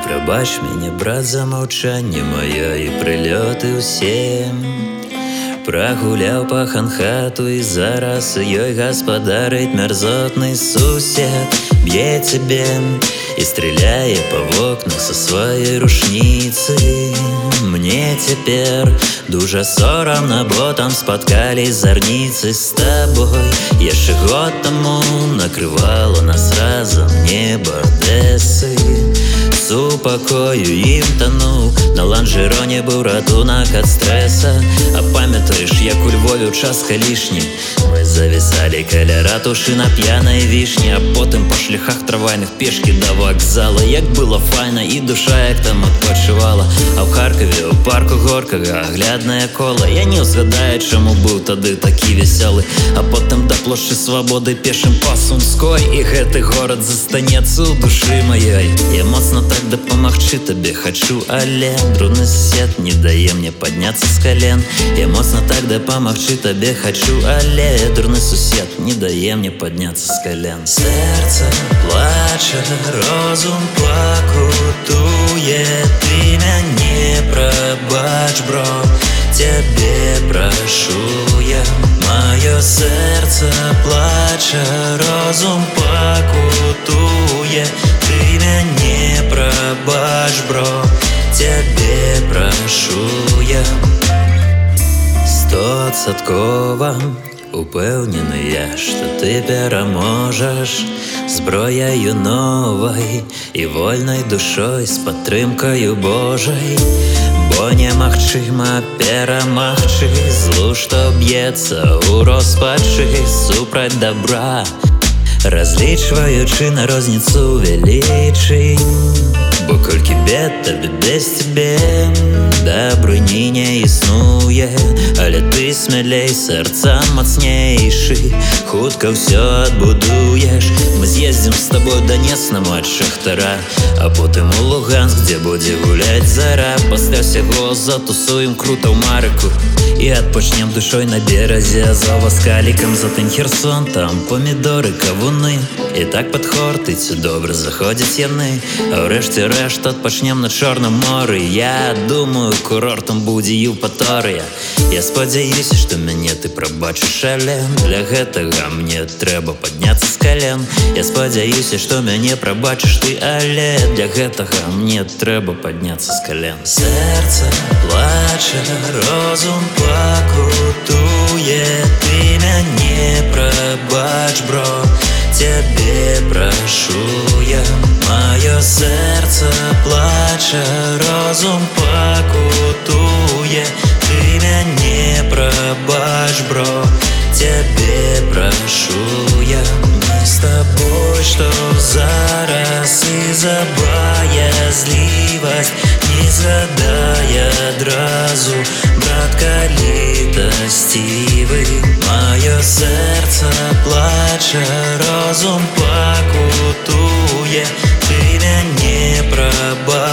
Прабач мяне, брат, за маўчанне маё і прылёты ўсе. Прагуляў пахан хату і зараз ёй гаспадарыць мярзотны сусед. Б'е цябе і стреляе па вокнах са сваёй рушніцы. Мне цяпер дужа сорамна, бо там спаткалі зарніцы з табой. Яшчэ год таму накрывала нас разам неба Адэсы. Супакою ім тануў, на ланжероне быў ратунак ад стрэса. А памятаеш, як у Львове ў час калішні мы завісалі каля ратушы на п'янай вішні, а потым па шляхах трамвайных пешкі да вакзала. Як было файна і душа як там адпачывала. А ў Харкаве, у парку Горкага агляднае кола. Я не ўзгадаю, чаму быў тады такі весёлы. А потым да плошчы Свабоды пешым па Сумской. І гэты горад застанецца ў душы маёй. Я моцна так дапамагчы табе хачу, але друны сусед не дае мне падняцца з кален. Я моцна так дапамагчы табе хачу, але дурны сусед не дае мне падняцца з кален. Сэрца плача, розум пакутуе, ты мяне прабач, бро, цябе прашу я. Маё сэрца плача, розум пакутуе, ты мяне прабач, бро, цябе прашу я. 100% упэўнены я, што ты пераможаш зброяю новай і вольнай душой з падтрымкаю Божай. Бо немагчыма перамагчы злу, што б'ецца ў роспачы супраць добра, разлічваючы на розніцу велічы. Бо колькі бед табе без цябе, дабрыні не існуе. Але ты смелей, сэрца мацнейшы, хутка ўсё адбудуеш. Мы з'ездзім з табой Донецнаму ад Шахтара, а потым у Луганск, дзе будзе гуляць зара. Пасля ўсяго затусуем крута ў Марыку і адпачнем душой на беразе Азова з калікам. Затым Херсон, там памідоры, кавуны. І так пад Хортыцю добра заходзяць яны. А ўрэшце рэшт адпачнем на Чорным моры. Я думаю, курортам будзе Еўпаторыя. Я спадзяюся, што мяне ты прабачыш, але для гэтага мне трэба падняцца з кален. Я спадзяюся, што мяне прабачыш ты, але для гэтага мне трэба падняцца з кален. Сэрца плача, розум пакутуе, ты мяне прабач, бро, цябе прашу я. Маё сэрца плача, розум пакутуе, ты мяне прабач, бро, цябе прашу я. Мы з табой, што зараз і забаязлівасць не згадае адразу, брат, калі дасцівы. Маё сэрца плача, розум пакутуе, ты мяне прабач,